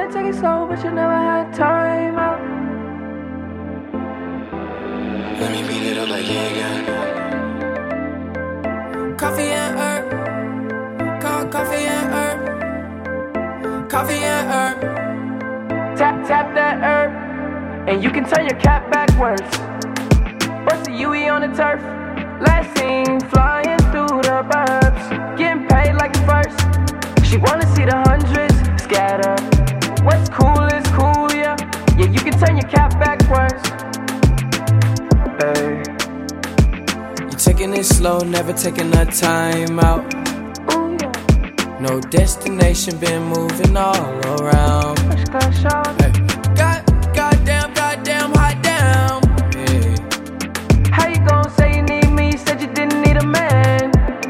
to take it slow, but you never had time out. Let me beat it up like yeah again. Coffee and herb. Coffee and herb. Coffee and herb. Tap, tap that herb, and you can turn your cap backwards. What's the UE on the turf? Last seen flying through the burbs, getting paid like the first. She wanna see the hundreds scatter. What's cool is cool, yeah. Yeah, you can turn your cap backwards. Hey. You taking it slow, never taking a time out. Ooh, yeah. No destination, been moving all around. Hey. Goddamn, hot damn. Yeah. How you gon' say you need me? You said you didn't need a man.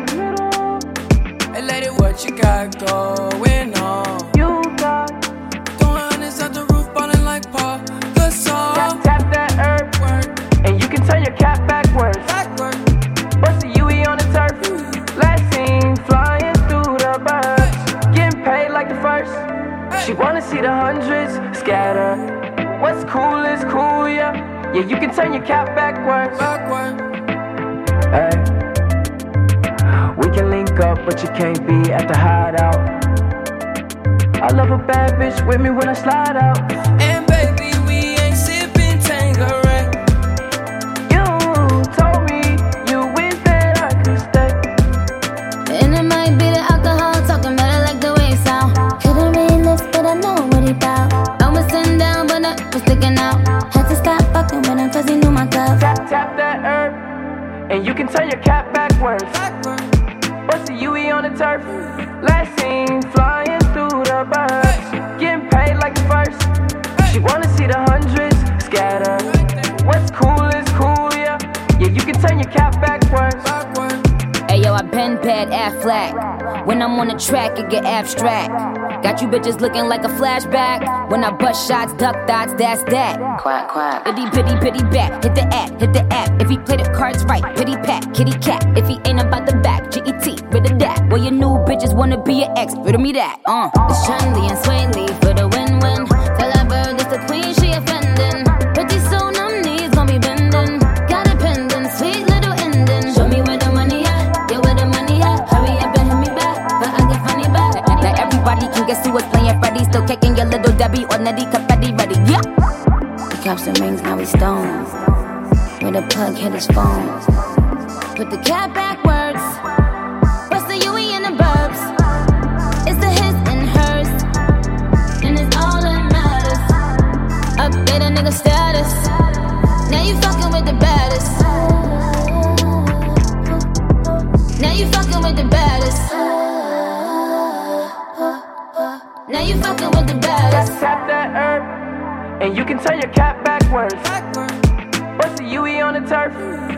Hey lady, what you got going on? You got Throwing hundreds out the roof, ballin' like Paul Gasol. tap, tap that herb, and you can turn your cap backwards. What's the UE on the turf? Last seen flying through the birds, getting paid like the first. She wanna see the hundreds scatter. What's cool is cool, yeah. Yeah, you can turn your cap backwards. Hey. We can link up, but you can't be at the hideout. I love a bad bitch with me when I slide out. And baby, we ain't sipping Tanqueray. You told me you wish that I could stay. And it might be the alcohol talking about it like the way it sound. Couldn't read lips, but I know what he bout. I was sitting down, but I was sticking out. Had to stop fucking with him cause he knew my cup. Tap, tap that herb, and you can turn your cap backwards. What's the UE on the turf? Last seen flying through the birds, getting paid like the first. She wanna see the hundreds scatter. What's cool is cool, yeah. Yeah, you can turn your cap backwards. Ayo, I been bad, Affleck. When I'm on the track, it get abstract. Got you bitches looking like a flashback. When I bust shots, duck dots, that's that. Quack, quack. Itty bitty bitty bat. Hit the app. If he play the cards right, pity pat, kitty cat. If he ain't about the back, GET, rid of that. Well, your new bitches wanna be your ex, rid of me that. It's trendy and swayly for the win-win. Tell that bird it's the queen, she offending. Pretty soon, them knees gon' be bending. Got a pendant, sweet little ending. Show me where the money at, yeah, where the money at. Hurry up and hit me back, but I get funny back. Now everybody can guess who was playing Freddy. Still kicking your little Debbie or Nettie, confetti ready, yeah. The cops and rings, now we stoned. Where the plug hit his phone. Put the cap backwards. What's the UE in the burbs? It's the his and hers, and it's all that matters. Update a nigga status. Now you fucking with the baddest. Now you fucking with the baddest. Now you fucking with the baddest. Tap, tap that herb, and you can turn your cap backwards. What's the UE on the turf?